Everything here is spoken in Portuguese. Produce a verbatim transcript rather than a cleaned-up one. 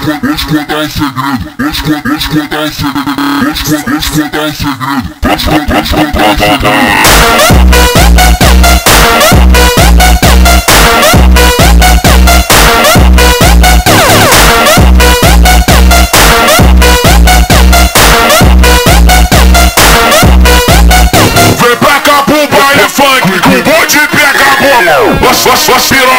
Vamos contar um segredo. Vamos contar um segredo. Vamos contar um segredo. Vamos contar um segredo. Vem pra cá pro baile funk, com o bonde pega a bola. Você